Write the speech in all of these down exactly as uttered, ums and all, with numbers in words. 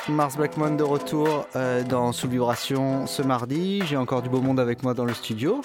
Mars Blackmon de retour euh, dans Sous Vibration ce mardi. J'ai encore du beau monde avec moi dans le studio.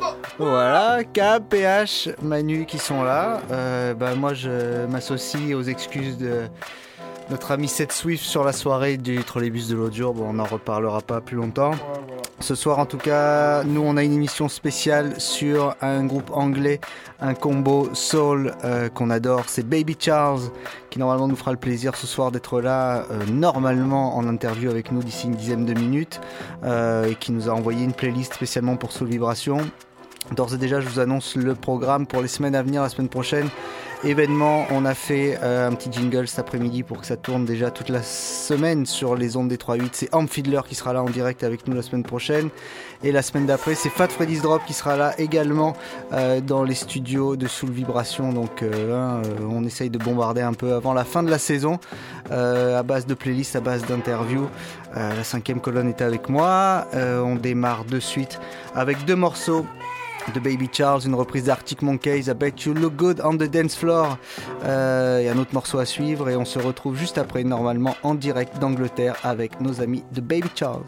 Voilà, K, P H, Manu qui sont là. Euh, bah, moi je m'associe aux excuses de notre ami Seth Swift sur la soirée du trolleybus de l'autre jour. Bon, on n'en reparlera pas plus longtemps. Ce soir en tout cas, nous on a une émission spéciale sur un groupe anglais, un combo soul euh, qu'on adore, c'est Baby Charles qui normalement nous fera le plaisir ce soir d'être là, euh, normalement en interview avec nous d'ici une dizaine de minutes, euh, et qui nous a envoyé une playlist spécialement pour Soul Vibration. D'ores et déjà je vous annonce le programme pour les semaines à venir, la semaine prochaine. Événement, on a fait euh, un petit jingle cet après-midi pour que ça tourne déjà toute la semaine sur les ondes des trois huit. C'est Amp Fiddler qui sera là en direct avec nous la semaine prochaine. Et la semaine d'après, c'est Fat Freddy's Drop qui sera là également euh, dans les studios de Soul Vibration. Donc euh, hein, euh, on essaye de bombarder un peu avant la fin de la saison, euh, à base de playlists, à base d'interviews. Euh, la cinquième colonne est avec moi. Euh, on démarre de suite avec deux morceaux de Baby Charles, une reprise d'Arctic Monkeys, I Bet You Look Good on the Dance Floor, euh, et un autre morceau à suivre, et on se retrouve juste après normalement en direct d'Angleterre avec nos amis de Baby Charles.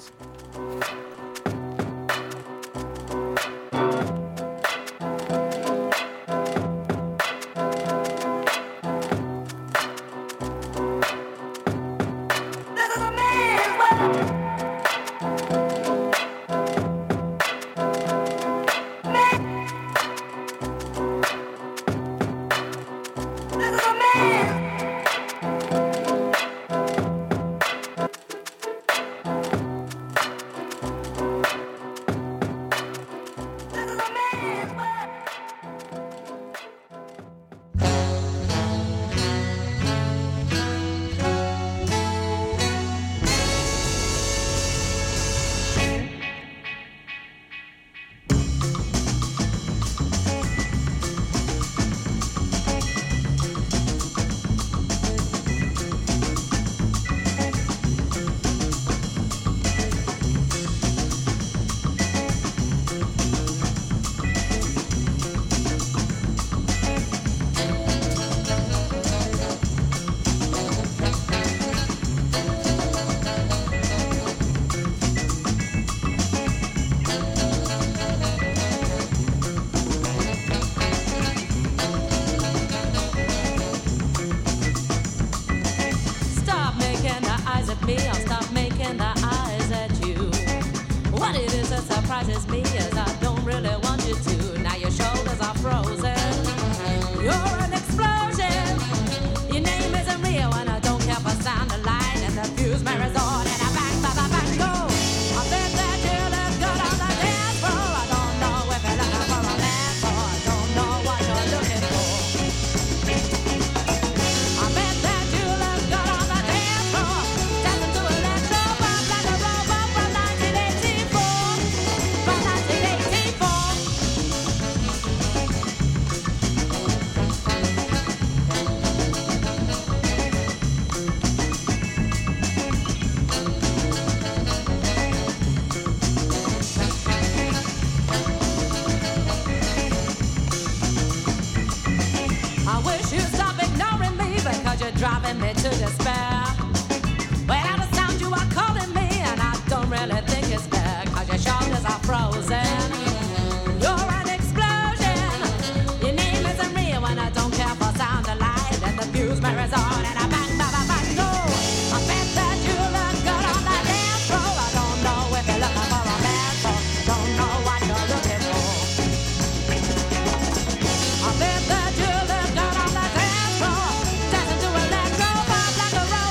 I bet that you look good on the dance floor, dancing to electro pop like a roll.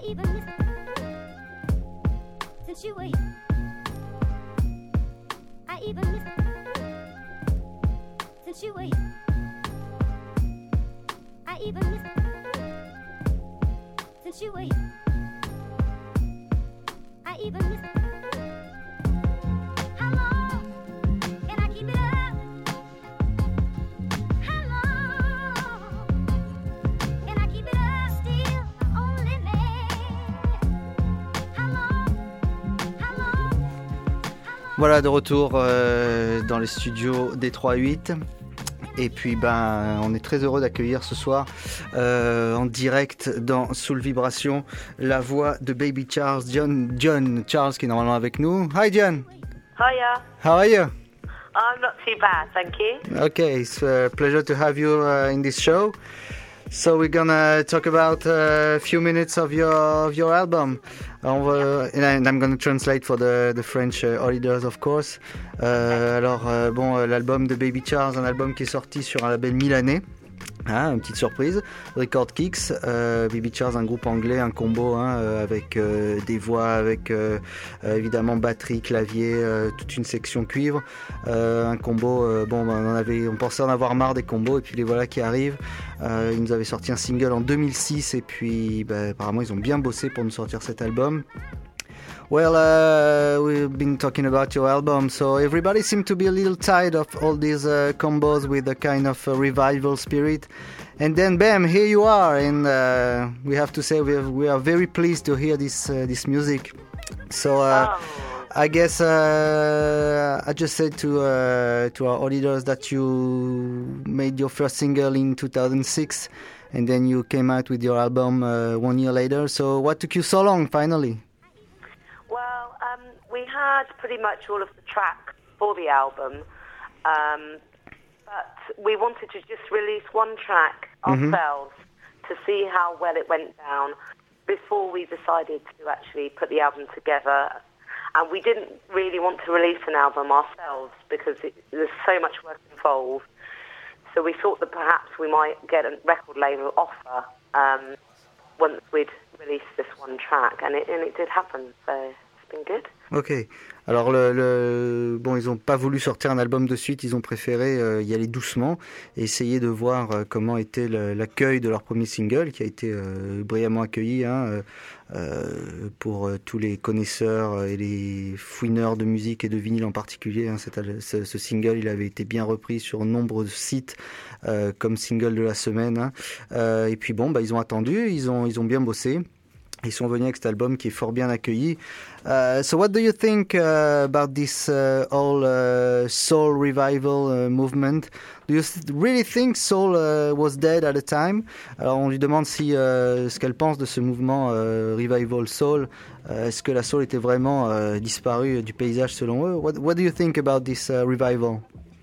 even miss since you were here. I even miss since you were here. I even miss since you were here. I even miss. How long can I keep it up? How long can I keep it up? Still my only man. How long? How long? Voilà, de retour euh, dans les studios D trois huit. Et puis ben, on est très heureux d'accueillir ce soir euh, en direct dans Soul Vibration la voix de Baby Charles, John, John Charles qui est normalement avec nous. Hi John. Hiya. How are you? I'm not too bad, thank you. Okay, it's a pleasure to have you uh, in this show. So we're gonna talk about a few minutes of your of your album. On va, and I'm gonna translate for the, the French uh, auditors, of course. Euh, alors, euh, bon, euh, l'album de Baby Charles, un album qui est sorti sur un label milanais. Hein, une petite surprise, Record Kicks, euh, Baby Charles, un groupe anglais, un combo hein, euh, avec euh, des voix, avec euh, euh, évidemment batterie, clavier, euh, toute une section cuivre, euh, un combo. Euh, bon, ben, on avait, on pensait en avoir marre des combos et puis les voilà qui arrivent. Euh, ils nous avaient sorti un single en deux mille six et puis ben, apparemment ils ont bien bossé pour nous sortir cet album. Well, uh, we've been talking about your album, so everybody seemed to be a little tired of all these uh, combos with a kind of a revival spirit. And then, bam, here you are, and uh, we have to say we, have, we are very pleased to hear this uh, this music. So, uh, Oh. I guess uh, I just said to uh, to our auditors that you made your first single in two thousand six, and then you came out with your album uh, one year later. So, what took you so long, finally? Well, um, we had pretty much all of the tracks for the album, um, but we wanted to just release one track Mhm. ourselves to see how well it went down before we decided to actually put the album together. And we didn't really want to release an album ourselves because it, there's so much work involved. So we thought that perhaps we might get a record label offer um, once we'd released this one track, and it, and it did happen, so it's been good. Ok. Alors le, le bon, ils n'ont pas voulu sortir un album de suite, ils ont préféré euh, y aller doucement et essayer de voir euh, comment était le, l'accueil de leur premier single, qui a été euh, brillamment accueilli hein, euh, euh, pour euh, tous les connaisseurs et les fouineurs de musique et de vinyle en particulier. Hein, cet, ce, ce single, il avait été bien repris sur nombreux sites euh, comme single de la semaine. Hein. Euh, et puis bon, bah, ils ont attendu, ils ont, ils ont bien bossé. Ils sont venus avec cet album qui est fort bien accueilli. Uh, so what do you think uh, about this uh, whole uh, soul revival uh, movement? Do you th- really think soul uh, was dead at the time? Alors on lui demande si uh, ce qu'elle pense de ce mouvement uh, revival soul. Uh, est-ce que la soul était vraiment uh, disparue du paysage selon eux? What, what do you think about this uh, revival?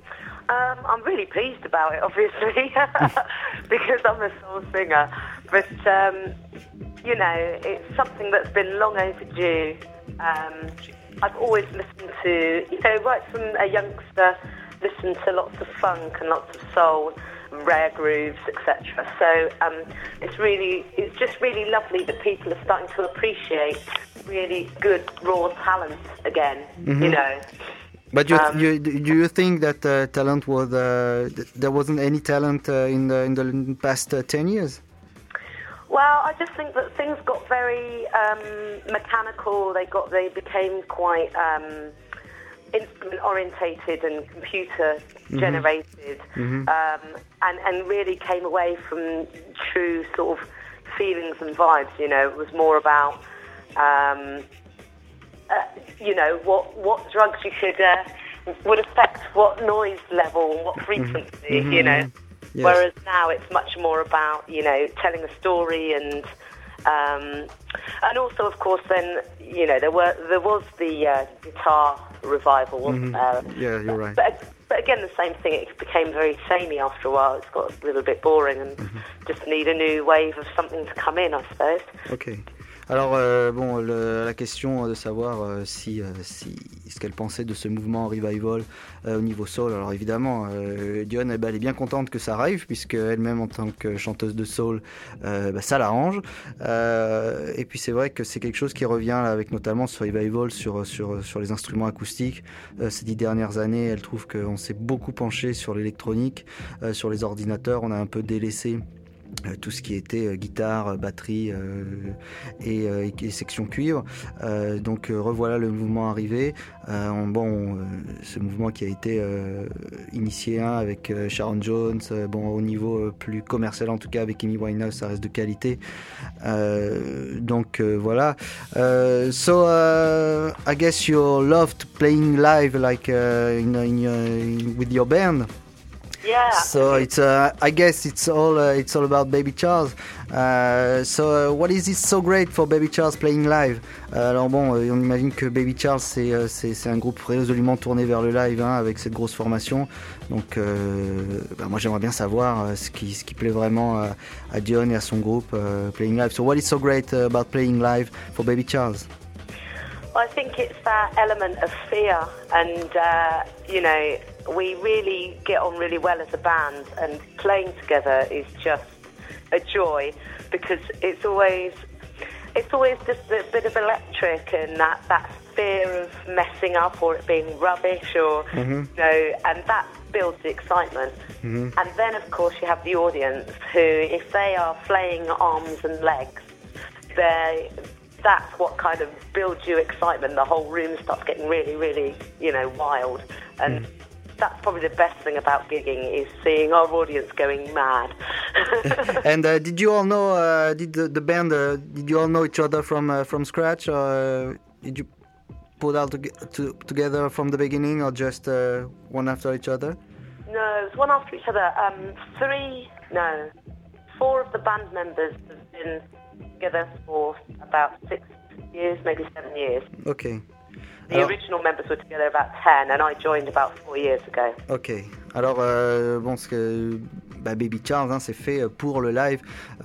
Um, I'm really pleased about it, obviously, because I'm a soul singer. But, um, you know, it's something that's been long overdue. Um, I've always listened to, you know, right from a youngster, listened to lots of funk and lots of soul, rare grooves, et cetera. So um, it's really, it's just really lovely that people are starting to appreciate really good raw talent again, Mm-hmm. you know. But you, Um, you, do you think that uh, talent was uh, th- there wasn't any talent uh, in the in the past uh, ten years? Well, I just think that things got very um, mechanical. They got, they became quite um, instrument orientated and computer generated, Mhm. um, and and really came away from true sort of feelings and vibes. You know, it was more about um, uh, you know what what drugs you should uh, would affect what noise level, what frequency. Mhm. You know. Yes. Whereas now it's much more about, you know, telling a story and um, and also, of course, then, you know, there were there was the uh, guitar revival, wasn't Mhm. there? Yeah, you're right. But, but again, the same thing. It became very samey after a while. It's got a little bit boring and Mm-hmm. just need a new wave of something to come in, I suppose. Ok. Alors, euh, bon, le- la question de savoir euh, si, euh, si ce qu'elle pensait de ce mouvement revival euh, au niveau soul. Alors évidemment, euh, Dionne, eh ben, elle est bien contente que ça arrive, puisque elle-même en tant que chanteuse de soul, euh, bah, ça l'arrange. Euh, et puis c'est vrai que c'est quelque chose qui revient là, avec notamment ce revival sur sur sur les instruments acoustiques. Euh, ces dix dernières années, elle trouve qu'on s'est beaucoup penché sur l'électronique, euh, sur les ordinateurs. On a un peu délaissé Euh, tout ce qui était euh, guitare, batterie euh, et, euh, et, et section cuivre. Euh, donc euh, revoilà le mouvement arrivé. Euh, on, bon, euh, ce mouvement qui a été euh, initié hein, avec euh, Sharon Jones. Euh, bon, au niveau euh, plus commercial en tout cas avec Amy Winehouse, ça reste de qualité. Euh, donc euh, voilà. Uh, so uh, I guess you loved playing live, like uh, in, in, in with your band. Yeah. So it's, uh, I guess it's all, uh, it's all about Baby Charles. Uh, so uh, what is it so great for Baby Charles playing live? Uh, alors bon, euh, on imagine que Baby Charles c'est, euh, c'est, c'est un groupe résolument tourné vers le live, hein, avec cette grosse formation. Donc, euh, bah, moi j'aimerais bien savoir euh, ce qui, ce qui plaît vraiment à, à Dion et à son groupe uh, playing live. So what is so great uh, about playing live for Baby Charles? Well, I think it's that element of fear, and uh, you know, we really get on really well as a band, and playing together is just a joy because it's always, it's always just a bit of electric, and that, that fear of messing up or it being rubbish, or Mm-hmm. you know, and that builds the excitement. Mm-hmm. And then, of course, you have the audience who, if they are flaying arms and legs, they. That's what kind of builds you excitement. The whole room starts getting really, really, you know, wild. And mm. that's probably the best thing about gigging is seeing our audience going mad. And uh, did you all know, uh, did the, the band, uh, did you all know each other from uh, from scratch? Or uh, did you put all to, to, together from the beginning, or just uh, one after each other? No, it was one after each other. Um, three, no, four of the band members have been together for about six years, maybe seven years. Okay. The Alors, original members were together about ten, and I joined about four years ago. ok. Alors, euh, bon, ce que bah, Baby Charles, hein, c'est fait pour le live.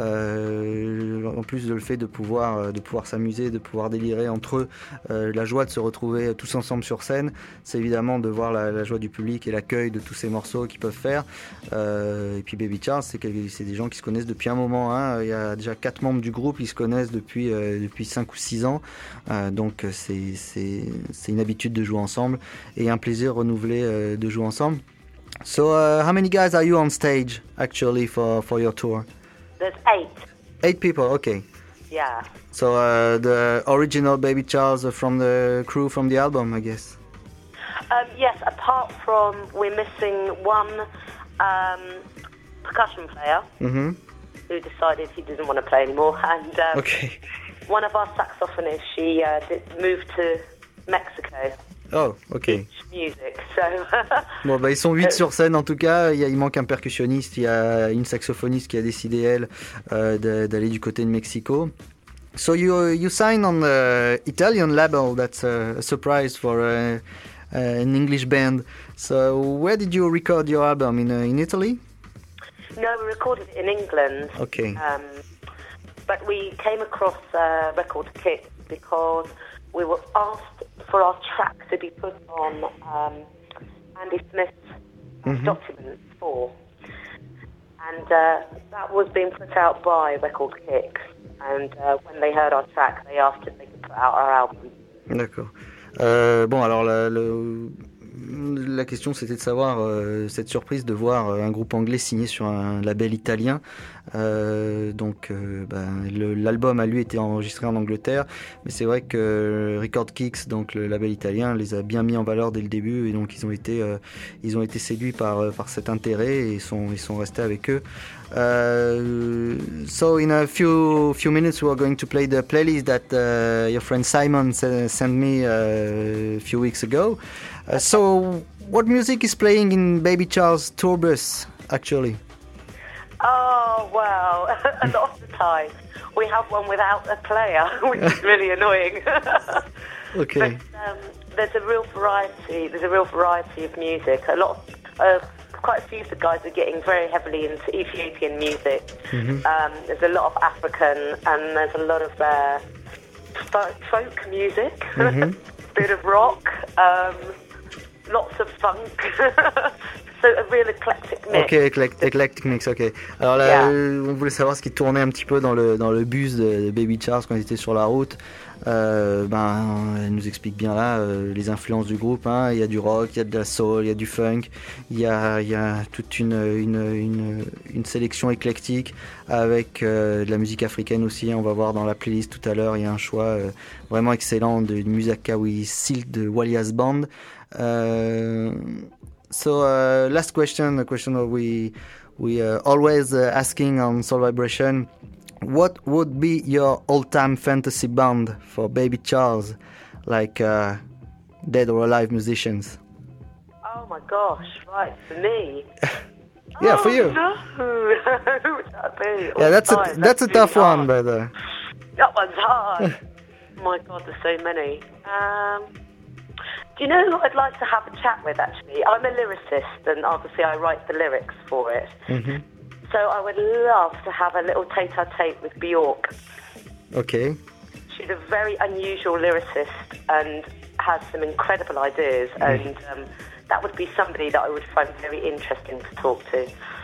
Euh, en plus de le fait de pouvoir, de pouvoir s'amuser, de pouvoir délirer entre eux, euh, la joie de se retrouver tous ensemble sur scène, c'est évidemment de voir la, la joie du public et l'accueil de tous ces morceaux qu'ils peuvent faire. Euh, et puis Baby Charles, c'est, c'est des gens qui se connaissent depuis un moment. Hein. Il y a déjà quatre membres du groupe, ils se connaissent depuis euh, depuis cinq ou six ans. Euh, donc c'est, c'est c'est une habitude de jouer ensemble et un plaisir renouvelé euh, de jouer ensemble. So, uh, how many guys are you on stage actually for, for your tour? There's eight. Eight people, okay. Yeah. So, uh, the original Baby Charles from the crew from the album, I guess. Um, yes, apart from we're missing one um, percussion player Mm-hmm. who decided he didn't want to play anymore, and um, Okay. one of our saxophonists, she uh, did, moved to Mexico. Oh, ok. Music, so Bon, bah, ils sont huit sur scène en tout cas. Il, y a, il manque un percussionniste, il y a une saxophoniste qui a décidé, elle, euh, de, d'aller du côté de Mexico. So you you sign on the Italian label. That's a, a surprise for a, a, an English band. So where did you record your album? In uh, in Italy? no, we recorded it in England. Okay. Um, but we came across uh, Record Kicks because we were asked for our track to be put on um, Andy Smith's Mhm. Document four. And uh, that was being put out by Record Kicks. And uh, when they heard our track, they asked if they could put out our album. D'accord. Euh, bon, alors la, le, la question c'était de savoir euh, cette surprise de voir euh, un groupe anglais signé sur un label italien. Euh, donc, euh, ben, le, l'album a lui été enregistré en Angleterre, mais c'est vrai que Record Kicks, donc le label italien, les a bien mis en valeur dès le début, et donc ils ont été, euh, ils ont été séduits par par cet intérêt et ils sont ils sont restés avec eux. Uh, so in a few few minutes we are going to play the playlist that uh, your friend Simon s- sent me uh, a few weeks ago. Uh, so what music is playing in Baby Charles tour bus actually? Oh, well, a lot of the time we have one without a player, which is really annoying. Okay. But um, there's a real variety. There's a real variety of music. A lot, of, uh, quite a few of the guys are getting very heavily into Ethiopian music. Mhm. Um, there's a lot of African, and there's a lot of uh, folk, folk music, Mhm. bit of rock, um, lots of funk. So a real eclectic mix. Ok, eclect- eclectic mix, ok. Alors là, Yeah. euh, on voulait savoir ce qui tournait un petit peu dans le, dans le bus de, de Baby Charles quand ils étaient sur la route. Euh, ben, elle nous explique bien là euh, les influences du groupe. Hein. Il y a du rock, il y a de la soul, il y a du funk, il y a, il y a toute une, une, une, une sélection éclectique avec euh, de la musique africaine aussi. On va voir dans la playlist tout à l'heure, il y a un choix euh, vraiment excellent de Musakawi Silk de Walias Band. Euh, So uh, last question, a question that we we uh, always uh, asking on Soul Vibration. What would be your all-time fantasy band for Baby Charles, like uh, dead or alive musicians? Oh my gosh, right, for me. Yeah, oh, for you. No. Who would that be? Yeah, that's a Oh, that's a really tough one, hard. but uh, That one's hard. Oh my God, there's so many. Um, do you know who I'd like to have a chat with, actually? I'm a lyricist, and obviously I write the lyrics for it. mhm. So I would love to have a little tete-a-tete with Bjork. Okay. She's a very unusual lyricist and has some incredible ideas, and um, that would be somebody that I would find very interesting to talk to.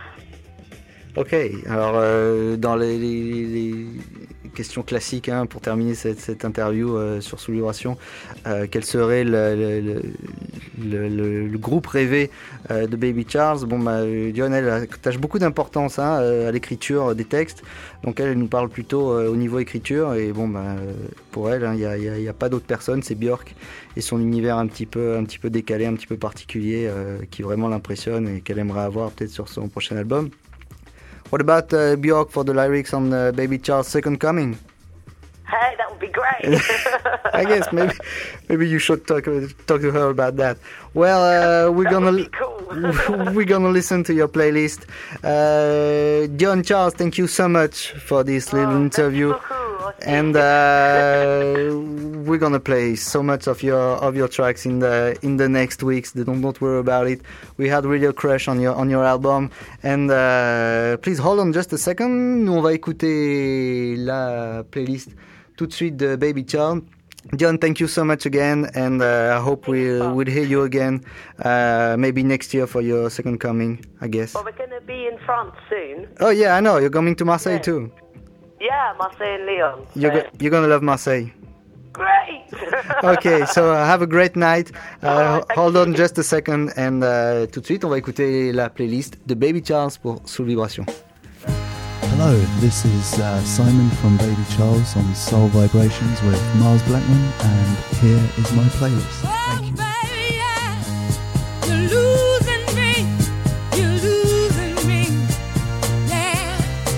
Ok, alors euh, dans les, les- les questions classiques hein, pour terminer cette, cette interview euh, sur Soul Vibration, euh, quel serait le, le- le- le- le- le groupe rêvé euh, de Baby Charles? Bon, bah, euh, Dion, elle attache beaucoup d'importance hein, euh, à l'écriture des textes, donc elle, elle nous parle plutôt euh, au niveau écriture, et bon, bah, euh, pour elle, il n'y a, y a- y a pas d'autre personne, c'est Björk et son univers un petit peu, un petit peu décalé, un petit peu particulier, euh, qui vraiment l'impressionne et qu'elle aimerait avoir peut-être sur son prochain album. What about uh, Björk for the lyrics on uh, Baby Charles' Second Coming? Hey, that would be great. I guess maybe maybe you should talk talk to her about that. Well, uh, we're That gonna would be cool. we're gonna listen to your playlist. Uh, Dion Charles, thank you so much for this little Oh, interview. merci beaucoup. And uh, we're gonna play so much of your of your tracks in the in the next weeks. Don't don't worry about it. We had really a crush on your on your album. And uh, please hold on just a second. Nous on va écouter la playlist tout de suite de Baby Charles. Dion, thank you so much again, and uh, I hope we'll we'll hear you again, uh, maybe next year for your second coming, I guess. Well, we're going to be in France soon. Oh yeah, I know you're coming to Marseille Yeah. too. Yeah, Marseille and Lyon. You're So- go- you're gonna love Marseille. Great. Ok, so uh, have a great night. Uh, Alright, thank hold you. on just a second, and uh, tout de suite, on va écouter la playlist de Baby Charles pour Soul Vibration. Hello, this is uh, Simon from Baby Charles on Soul Vibrations with Miles Blackman, and here is my playlist. Thank you. Baby, yeah. You're losing me. You're losing me. Yeah.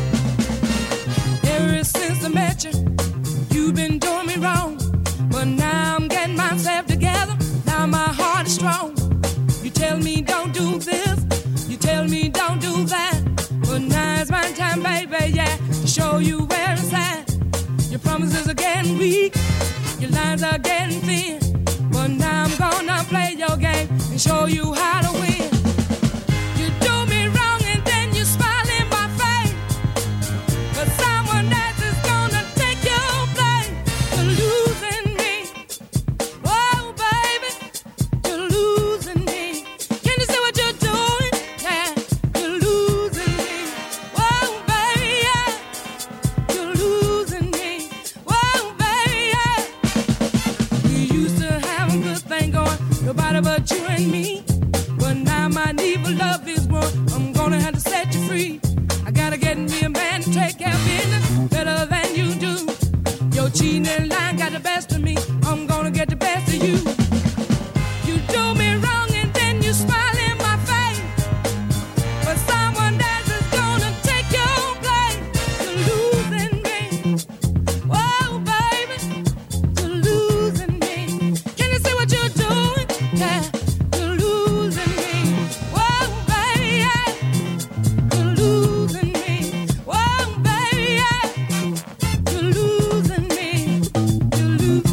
Ever since I met you, you've been doing me wrong. But now I'm getting myself together. Now my heart is strong. You tell me don't do this. You tell me don't do that. But now it's my time, baby, yeah, to show you where it's at. Your promises are getting weak. Your lines are getting thin. But now I'm gonna play your game and show you how to win. You do me wrong and then you smile in my face. But someone else is gonna take your place. You're losing me. Oh, baby, you're losing me. Can you see what you're doing? Yeah, you're losing me. Oh, baby, yeah, you're losing me. Oh, baby, yeah. We used to have a good thing going, nobody but you and me. But now my need for love is growing. I'm gonna have to set you free. I gotta get me a man to take care of business better than you do. Your cheating and lying got the best of me. I'm gonna get the best of you. You do me wrong and then you smile in my face. But someone else is gonna take your place. You're losing me. Oh, baby, you're losing me. Can you see what you're doing? Yeah, you're losing me. Oh, baby, yeah, you're losing me. Oh, baby, yeah, you're losing me. You're losing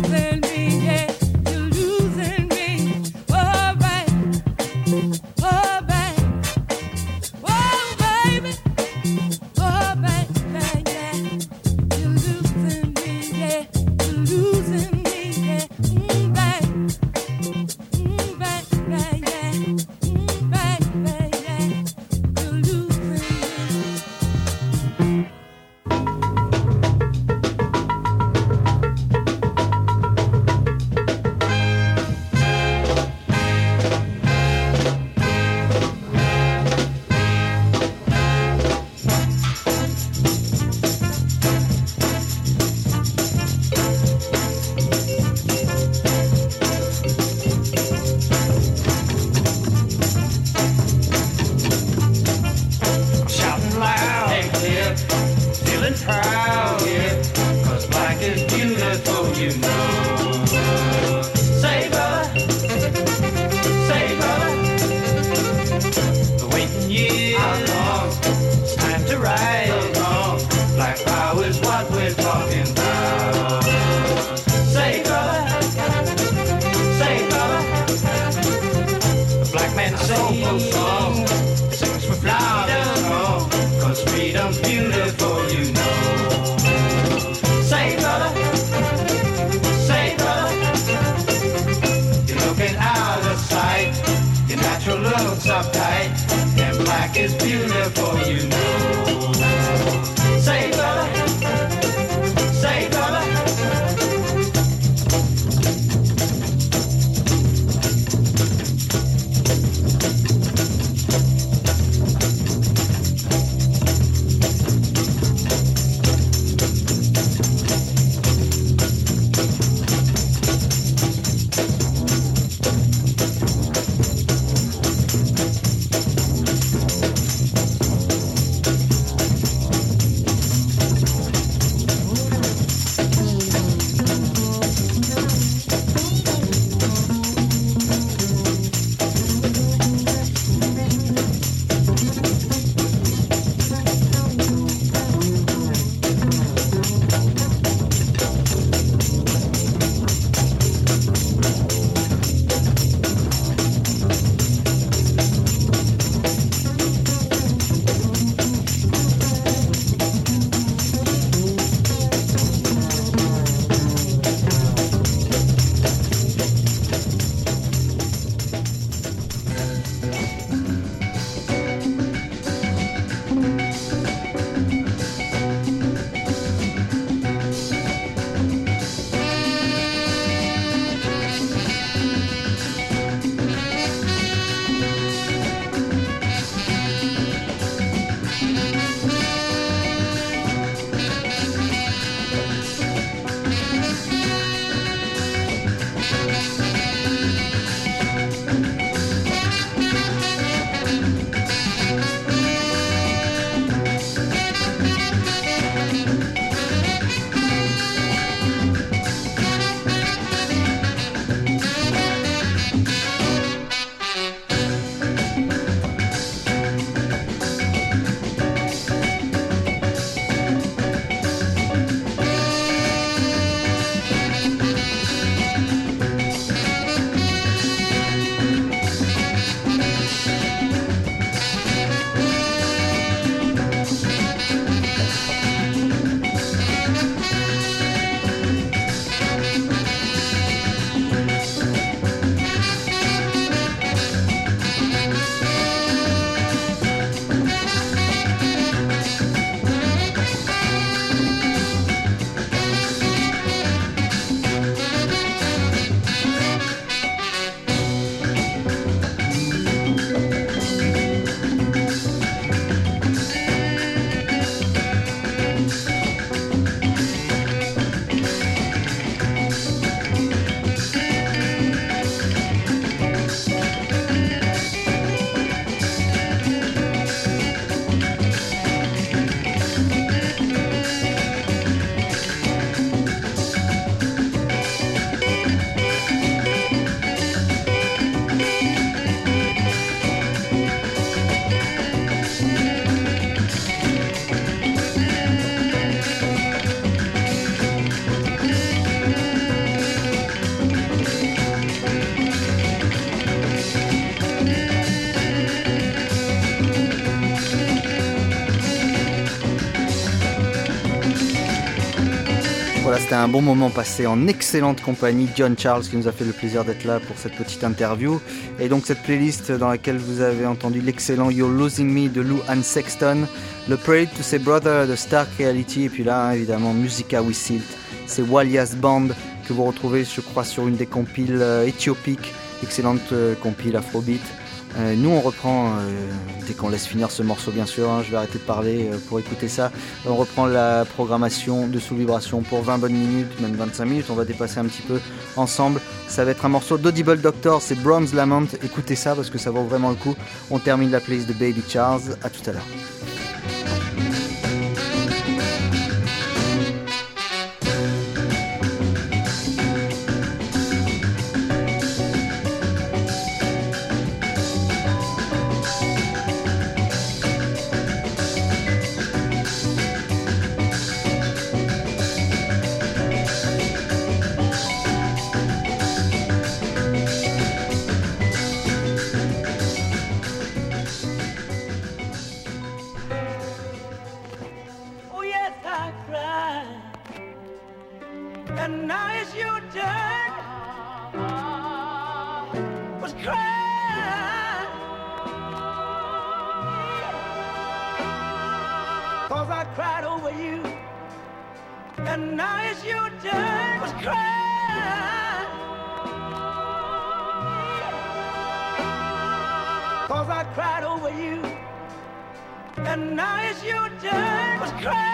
beautiful, you know. Say, brother, say, brother, the waiting years are long. It's time to rise along. Black power is what we're talking about. Say, brother, say, brother, the black man sings song, sings for freedom, cause freedom's beautiful, you know. Say, brother, say, brother, you're looking out of sight, your natural looks uptight, and black is beautiful, you know. Say, brother, say, brother. Voilà, c'était un bon moment passé en excellente compagnie. John Charles qui nous a fait le plaisir d'être là pour cette petite interview. Et donc cette playlist dans laquelle vous avez entendu l'excellent You're Losing Me de Lou Anne Sexton, le Parade to Say Brother de Stark Reality, et puis là hein, évidemment Musica We Silt, c'est Walias Band que vous retrouvez je crois sur une des compiles euh, éthiopiques, excellente euh, compile Afrobeat. Euh, nous on reprend, euh, dès qu'on laisse finir ce morceau bien sûr, hein, je vais arrêter de parler euh, pour écouter ça, on reprend la programmation de Sous Vibration pour vingt bonnes minutes, même vingt-cinq minutes, on va dépasser un petit peu ensemble. Ça va être un morceau d'Audible Doctor, c'est Bronze Lament, écoutez ça parce que ça vaut vraiment le coup. On termine la playlist de Baby Charles, à tout à l'heure. and now it's your turn. Was crying, 'cause I cried over you, and now it's your turn. Was crying, 'cause I cried over you, and now it's your turn. Was crying.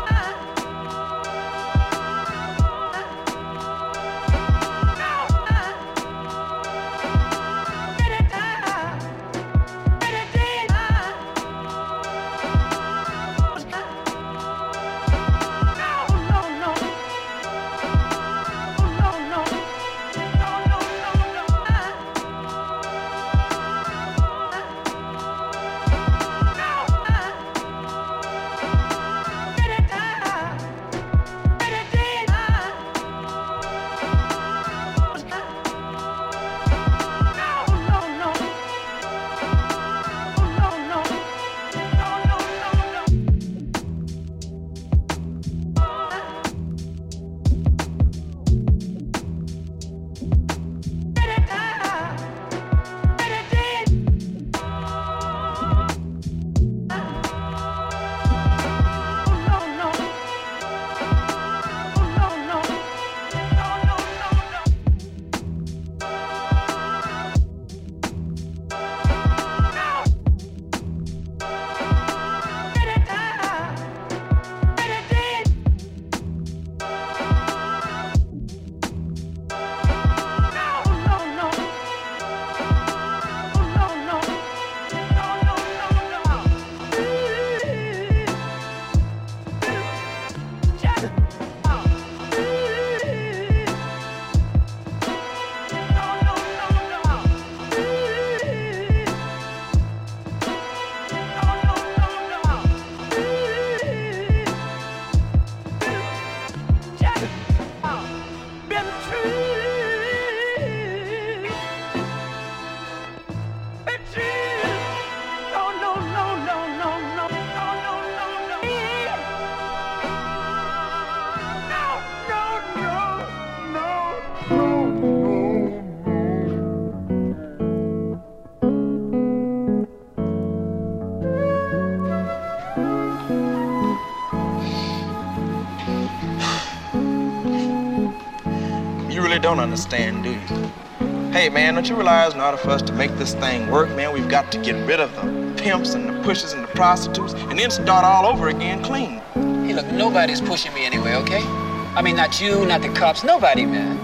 Don't understand, do you? Hey, man, don't you realize in order for us to make this thing work, man, we've got to get rid of the pimps and the pushers and the prostitutes and then start all over again clean. Hey, look, nobody's pushing me anyway, okay? I mean, not you, not the cops, nobody, man.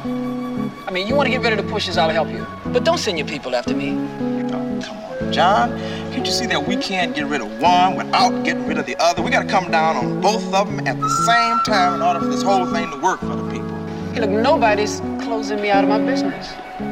I mean, you want to get rid of the pushers, I'll help you. But don't send your people after me. Oh, come on, John. Can't you see that we can't get rid of one without getting rid of the other? We got to come down on both of them at the same time in order for this whole thing to work for the people. Hey, look, nobody's closing me out of my business.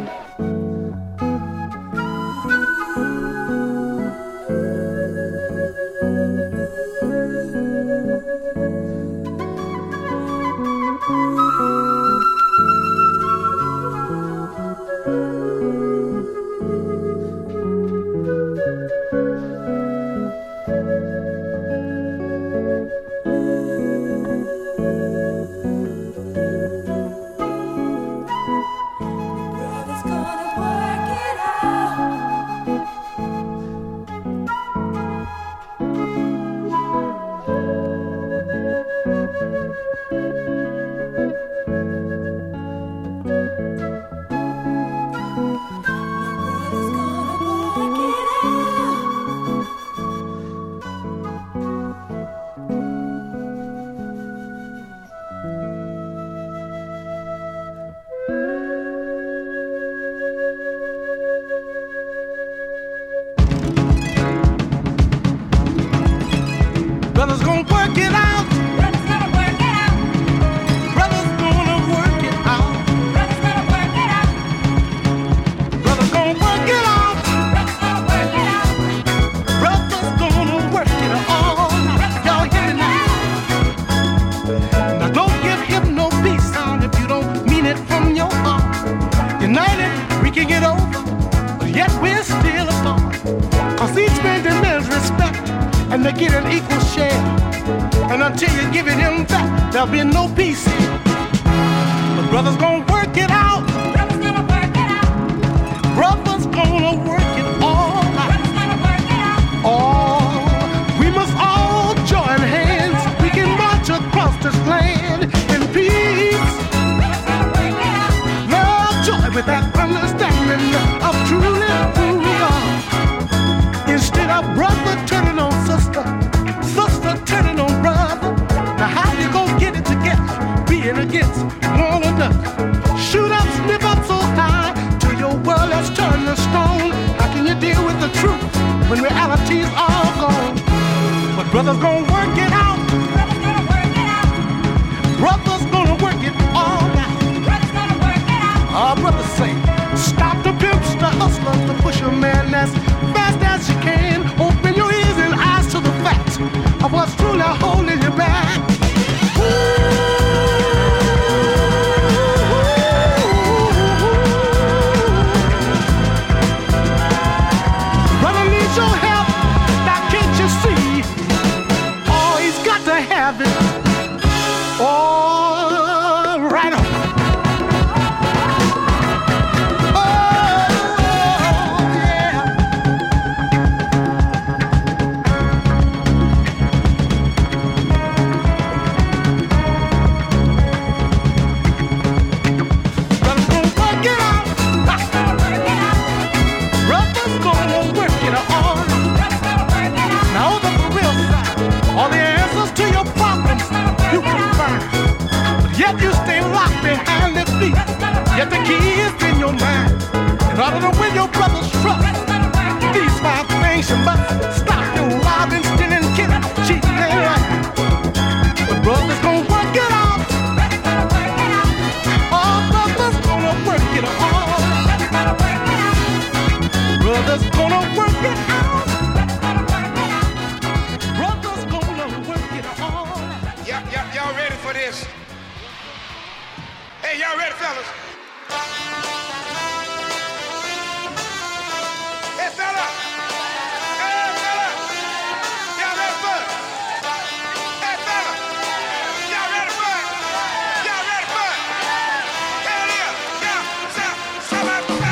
and they get an equal share. And until you give it him back, there'll be no peace. Brothers gonna work it out. Brothers gonna work it out. Brothers gonna work it all out. Brothers gonna work it out. Oh, we must all join hands. We can march across this land in peace. Brothers gonna work it out. Love, joy, with that understanding of truly who we are. Instead of brother turning on sister, sister turning on brother. Now how you gonna get it together? Being against one another. Shoot up, snip up so high till your world has turned to stone. How can you deal with the truth when reality's all gone? But brothers gonna work it out. Brothers gonna work it out. Brothers gonna work it all out. Brothers gonna work it out. Our brothers say, stop the pimps, the hustlers, the pusher man as fast as you can. Open your ears and eyes to the facts of what's truly holding you back. Brother needs your help, now can't you see? Oh, he's got to have it. All right on. Yet you stay locked behind the feet. Yet the key is in your mind. In order to win your brother's trust, these five things you must stop your robbing, stealing, killing, cheating, and lying. But brothers gonna work it out. All brothers gonna work it all. Brothers gonna work it out. Brothers gonna work it all. Y'all, y'all, y'all ready for this? Hey, y'all ready, fellas? Hey, fella! Hey, fella! Y'all ready for it? Hey, fella! Y'all ready for it? Y'all ready for it? Hell yeah! Yeah! Stop! Stop!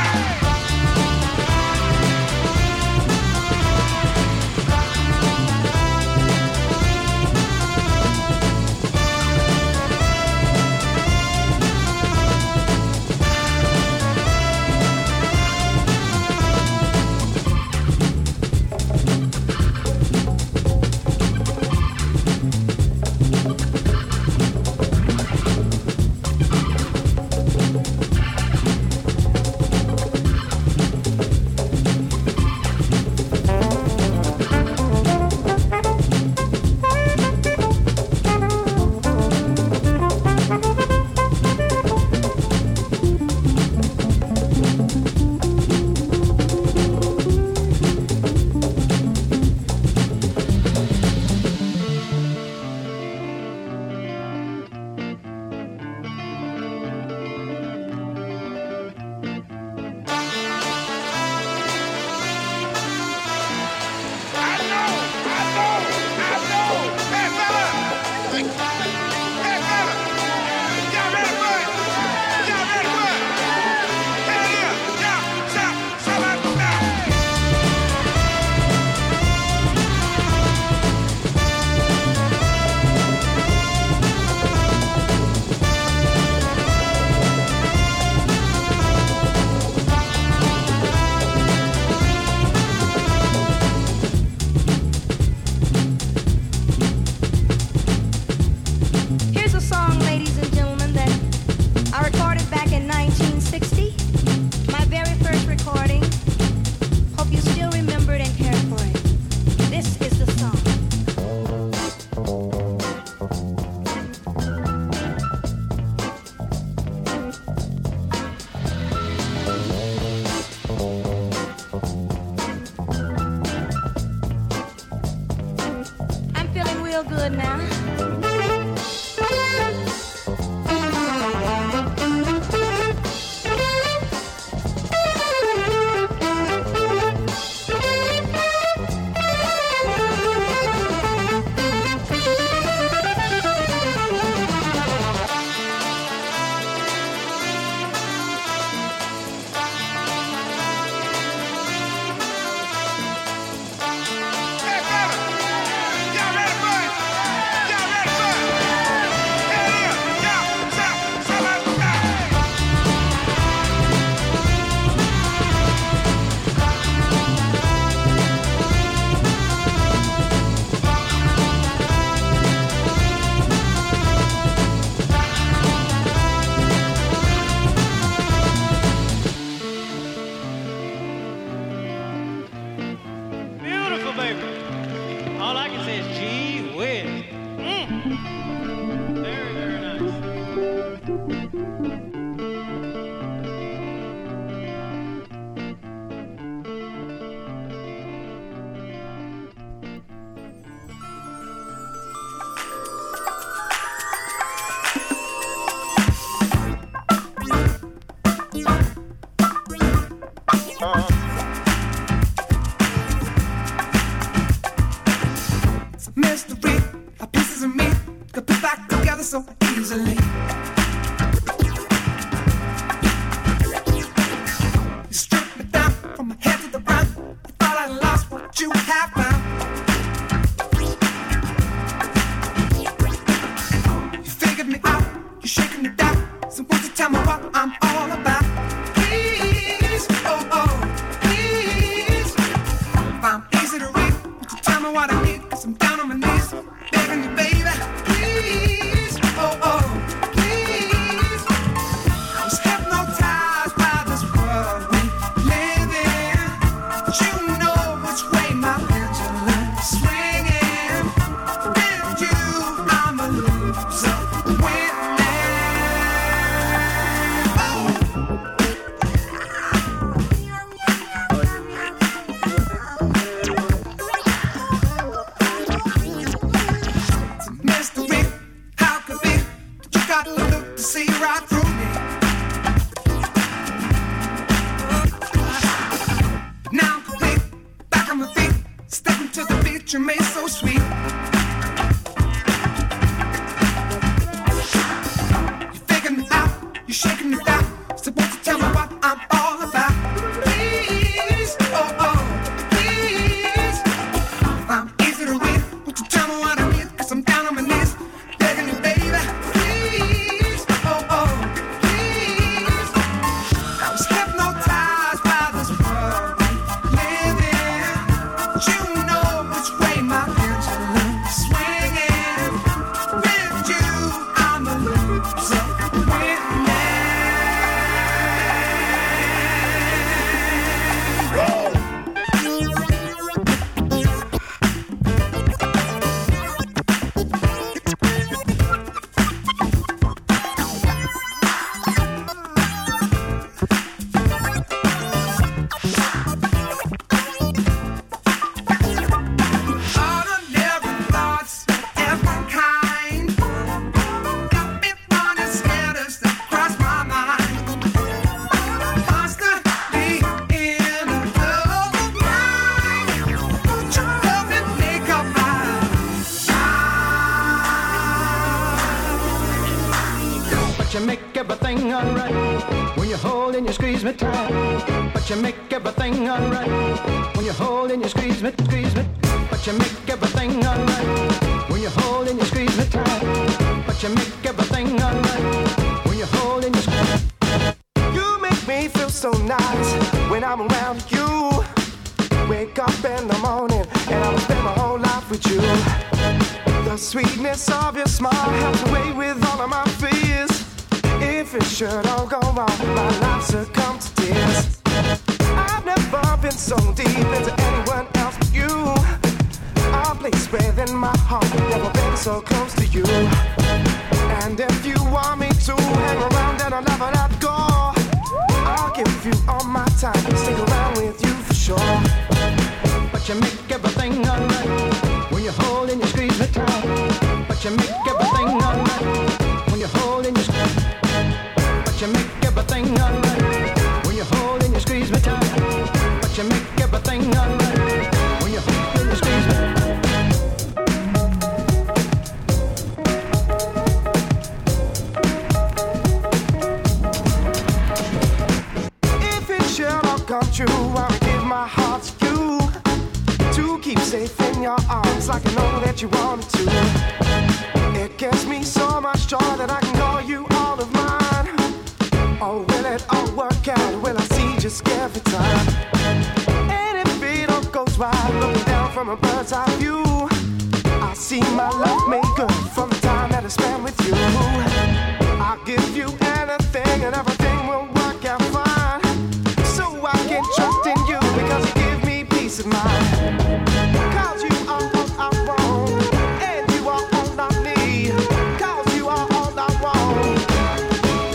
good now. It's a mystery, how pieces of me could put back together so easily. You stripped me down from my head to the ground. I thought I lost what you have found. You figured me out, you're shaking me down. So won't you tell me what I'm all about? Please, oh oh, please. If I'm easy to read, won't you tell me what I need? Cause I'm down on my knees, begging you, baby. Please, oh oh, please. I was hypnotized by this world we live in. But you know which way my pendulum is swinging. With you, I'm a loser, winning. It's a mystery, how could be that you got to look to see right through me? Now I'm complete, back on my feet, stepping to the beat you made so sweet. You figured me out, you're shaking me down. So won't you tell me what I'm all about? Please, oh oh, please. If I'm easy to read, won't you tell me what I need? Cause I'm down on my knees, begging you, baby. Please, oh oh, please. I was hypnotized by this world we live in. But you know which way my pendulum is swinging. With you, I'm a loser, winning. Ordinary thoughts of every kind got me running scatters that cross my mind. Constantly in a love of mine. Won't you love and make up my mind? But you make everything alright when you hold and you squeeze me tight. But you make everything alright when you hold and you squeeze me, squeeze me. But you make everything alright when you hold and you squeeze me tight. But you make everything alright when you hold and you squeeze. You make me feel so nice when I'm around you. Wake up in the morning and I will spend my whole life with you. The sweetness of your smile helps away with all of my fears. If it should all go wrong, my life succumb to tears. I've never been so deep into anyone else but you. A place within my heart, never been so close to you. And if you want me to hang around and I'll never let go, I'll give you all my time, stick around with you for sure. But you make everything alright when you hold and you squeeze me tight. But you make everything alright when you hold and you squeeze. But you make everything alright when you hold and you squeeze me tight. But you make everything alright when you hold and you squeeze me. If it should all come true, I'll give my heart to you, to keep safe in your arms like I know that you wanted to. It gives me so much joy that I can call you all of mine. Oh, will it all work out? Will I see just every time? And if it all goes right, looking down from a bird's eye view, I see my love made good from the time that I spent with you. I'll give you anything and everything will work out fine. So I can trust in you because you give me peace of mind. Cause you are all I want, and you are all I need. Cause you are all I want.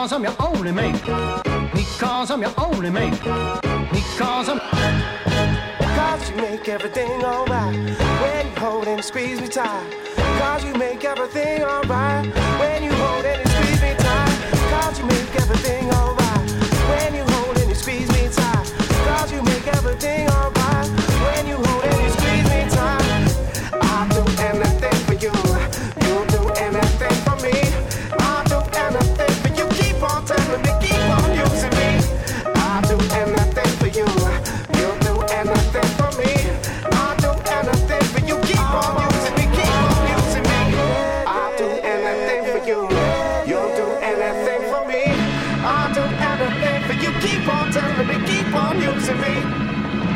Because I'm your only mate. Because I'm your only mate. Because I'm. Cause you make everything alright when you hold and squeeze me tight. Cause you make everything alright when you hold and squeeze me tight. Cause you make everything alright when you hold and you squeeze me tight. Cause you make everything alright when you hold and you squeeze me tight. I'll do anything for you. You'll do anything for me. I'll do anything for you. Keep on telling me, keep on using me. I'll do anything for you. You'll do anything for me. I'll do anything for you. Keep on using me, keep on using me. I'll do anything for you. You'll do anything for me. I'll do anything for you. Keep on telling me, keep on using me.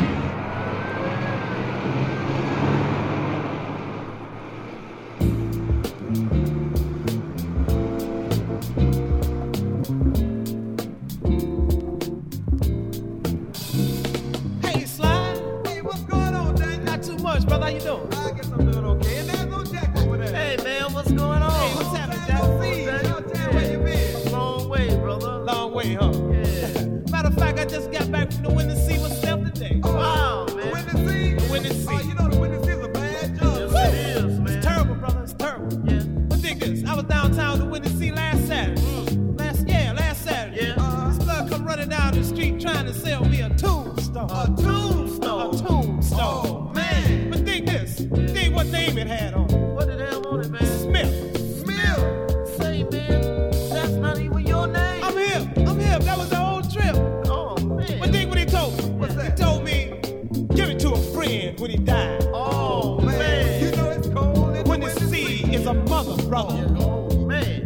Hey, Slide. Hey, what's going on, Dang? Not too much, brother. How you doing? I guess I'm doing okay. And there's no Jack over there. Hey, man, what's going on? Hey, what's happening, Jack? Yo, Jack, where you been? Long way, brother. Long way, huh? Yeah. Matter of fact, I just got back from the Windy Sea myself today. Oh, wow, man. The Windy Sea? The Windy Sea. Oh, you know the Windy Sea is a bad job. Yes, it is, man. It's terrible, brother. It's terrible. Yeah. But dig this. I was downtown the Windy Sea last Saturday. Mm. Last, yeah, last Saturday. Yeah. Uh, this blood come running down the street trying to sell me a tombstone. A tombstone? A tombstone. Oh, man. But dig this. Dig what name it had on it. What did it have on it, man? Smith. Smith? Say, man, that's not even your name. I'm hip. I'm hip. That was the whole trip. Oh, man. But dig what he told me. What's that? He told me, give it to a friend when he died. Oh, man. You know it's cold. When the sea is a mother, brother. Oh, man.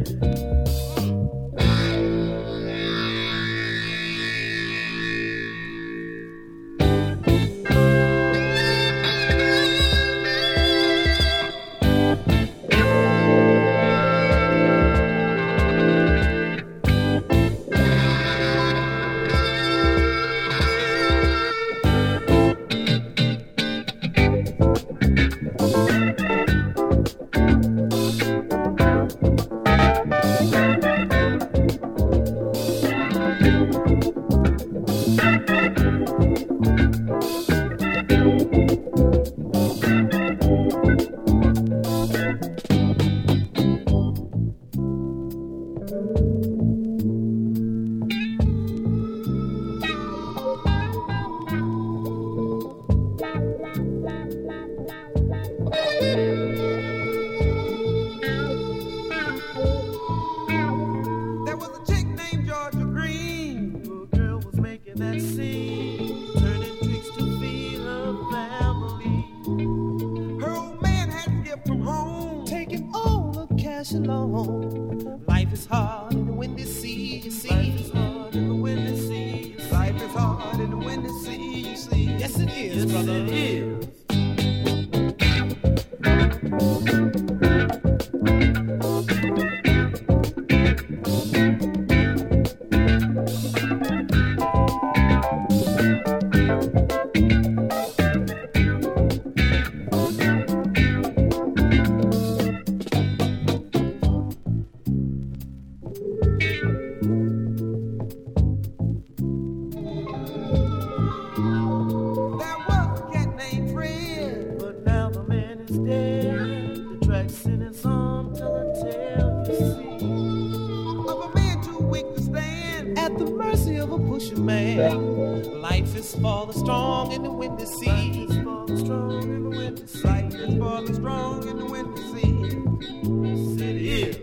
There was a chick named Georgia Green. Little girl was making that scene, turning tricks to feed her family. Her old man had to get from home, taking all the cash along. Life is hard in the Windy Sea, you see. Life is hard in the Windy Sea. Life is hard in the Windy Sea, you see. Yes, it is, yes, brother. It is. There was a cat named Fred, but now the man is dead. The track's singing song till a tale you see of a man too weak to stand at the mercy of a pushing man. Life is for the strong in the Windy Sea. Life is for the strong in the Windy Sea. Life is for the strong in the Windy Sea. Yes, it is.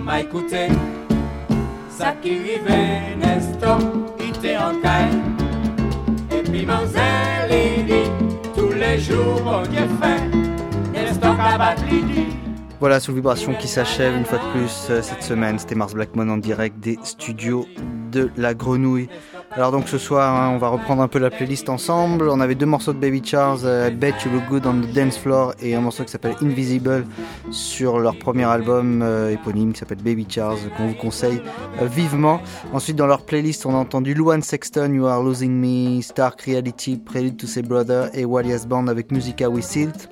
m'a écouté. Ça qui rivait, Nestor, il était en caille. Et puis Manzel, il dit, tous les jours, bon Dieu fait, Nestor Kabat Lidi. Voilà, Soul Vibration qui s'achève une fois de plus euh, cette semaine. C'était Mars Blackmon en direct des studios de La Grenouille. Alors donc ce soir, hein, on va reprendre un peu la playlist ensemble. On avait deux morceaux de Baby Charles, euh, I Bet You Look Good on the Dance Floor, et un morceau qui s'appelle Invisible sur leur premier album euh, éponyme qui s'appelle Baby Charles, qu'on vous conseille euh, vivement. Ensuite dans leur playlist, on a entendu Luan Sexton, You Are Losing Me, Stark Reality, Prelude to Say Brother et Walias Band avec Musica We Silt.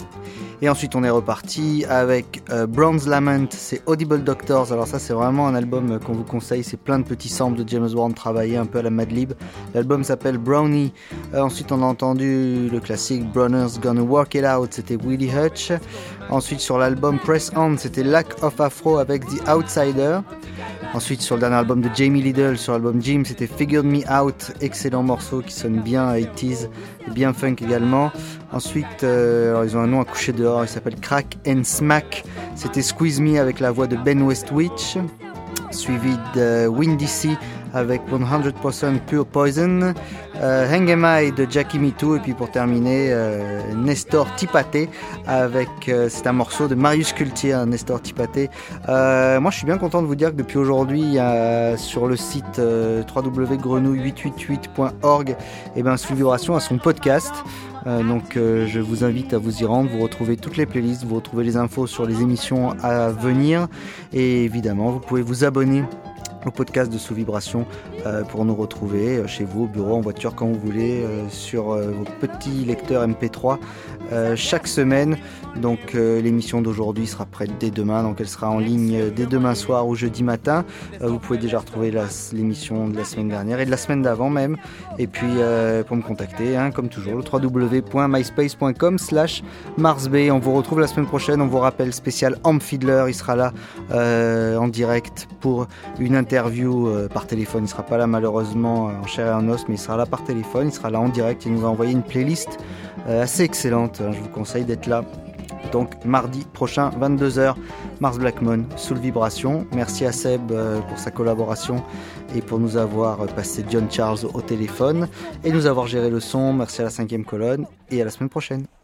Et ensuite on est reparti avec euh, Bronze Lament, c'est Audible Doctors. Alors ça c'est vraiment un album euh, qu'on vous conseille, c'est plein de petits samples de James Brown travaillés un peu à la Madlib. L'album s'appelle Brownie. Euh, ensuite on a entendu le classique Bronner's Gonna Work It Out, c'était Willie Hutch. Ensuite sur l'album Press On, c'était Lack of Afro avec The Outsider. Ensuite sur le dernier album de Jamie Liddell, sur l'album Jim, c'était Figured Me Out, excellent morceau qui sonne bien eighties et bien funk également. Ensuite euh, alors ils ont un nom à coucher dehors, il s'appelle Crack and Smack, c'était Squeeze Me avec la voix de Ben Westwich, suivi de Windy Sea avec one hundred percent Pure Poison, euh, Hang Am I de Jackie Me Too, et puis pour terminer euh, Nestor Tipate avec euh, c'est un morceau de Marius Kultier, Nestor Tipate. Euh, moi je suis bien content de vous dire que depuis aujourd'hui il y a sur le site euh, w w w point grenouille huit cent quatre-vingt-huit point org et ben Soul Vibration a son podcast. Euh, donc euh, je vous invite à vous y rendre, vous retrouvez toutes les playlists, vous retrouvez les infos sur les émissions à venir, et évidemment vous pouvez vous abonner au podcast de Soul Vibration euh, pour nous retrouver euh, chez vous, au bureau, en voiture, quand vous voulez, euh, sur euh, vos petits lecteurs M P trois euh, chaque semaine. Donc euh, l'émission d'aujourd'hui sera prête dès demain, donc elle sera en ligne dès demain soir ou jeudi matin. Euh, vous pouvez déjà retrouver la, l'émission de la semaine dernière et de la semaine d'avant même. Et puis euh, pour me contacter, hein, comme toujours, le w w w point myspace point com slash marsb. On vous retrouve la semaine prochaine, on vous rappelle, spécial Amp Fiddler, il sera là euh, en direct pour une interview euh, par téléphone. Il sera pas là malheureusement en chair et en os, mais il sera là par téléphone, il sera là en direct. Il nous a envoyé une playlist euh, assez excellente, je vous conseille d'être là. Donc mardi prochain, vingt-deux heures, Mars Blackmon, Soul Vibration. Merci à Seb euh, pour sa collaboration et pour nous avoir passé John Charles au téléphone et nous avoir géré le son. Merci à la cinquième colonne et à la semaine prochaine.